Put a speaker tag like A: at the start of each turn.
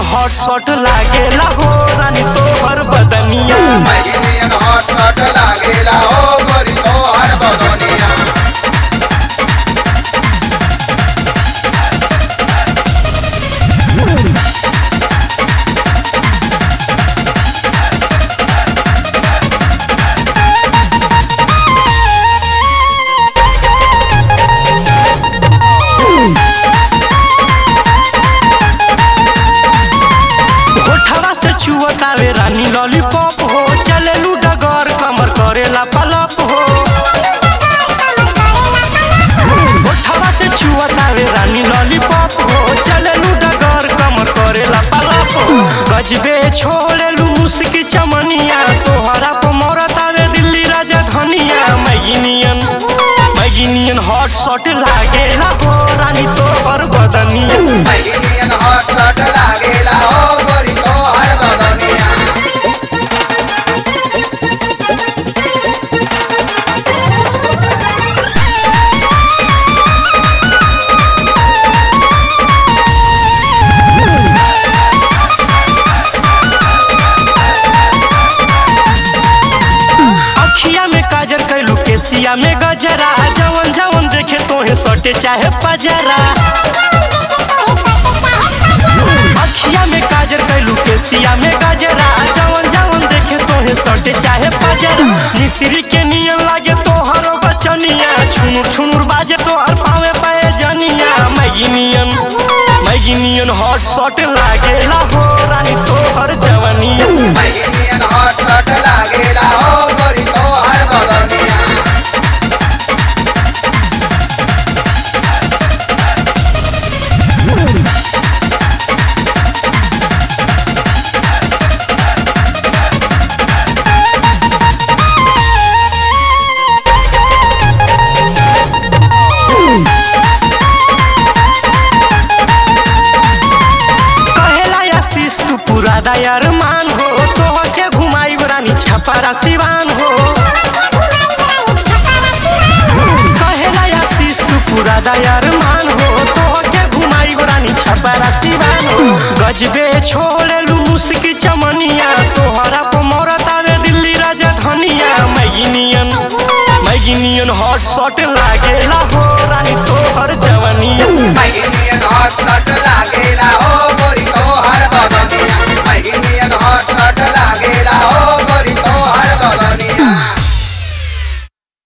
A: Hot shot लागेला हो रानी तोहर बदनिया।
B: मैगिनियन हॉट शॉट लागेला हो गोरी तोहर बदनिया।
A: चुअतावे रानी लॉलीपॉप हो चलेलू डगर कमर करेला पलप हो। होठवा से चुअतावे रानी लॉलीपॉप हो चलेलू डगर कमर करेला पलप हो। गजबे छोड़ेलू मुस्की चमनिया तोहरा पे मरतावे दिल्ली राजधानिया। मैगिनियन हॉट शॉट लागेला हो रानी तोहर बदनिया।
B: मैगिनियन हॉट शॉट लागेला हो गोरी तोहर बदनिया।
A: केसिया में गजरा जवन जवन देखे तोहे सटे चाहे पजरा। अखिया में काजर कैलू केसिया में गजरा जवन जवन देखे तोहे सटे चाहे पजरा। मिस्री के नियन लागे तोहर बचनिया छुनुर छुनुर बाजे तोहर पावे पाए जनिया। मैगिनियन हॉट शॉट लागेला हो रानी तोहर जवनिया।
B: मैगिनियन हॉट शॉट लागेला हो गोरी तोहर बदनिया।
A: पूरा दयार मान हो तोहर के घुमाई रानी छपारा सिवान हो। कहेला आशीष तू पूरा दयार मान हो तोहर के घुमाई रानी छपारा सिवान हो। गजबे छोड़ेलू मुस्की चमनिया तोहरा पे मरतावे दिल्ली राजधानिया। मैगिनियन हॉट शॉट लागेला हो रानी तोहर जवनिया।
B: मैगिनियन हॉट शॉट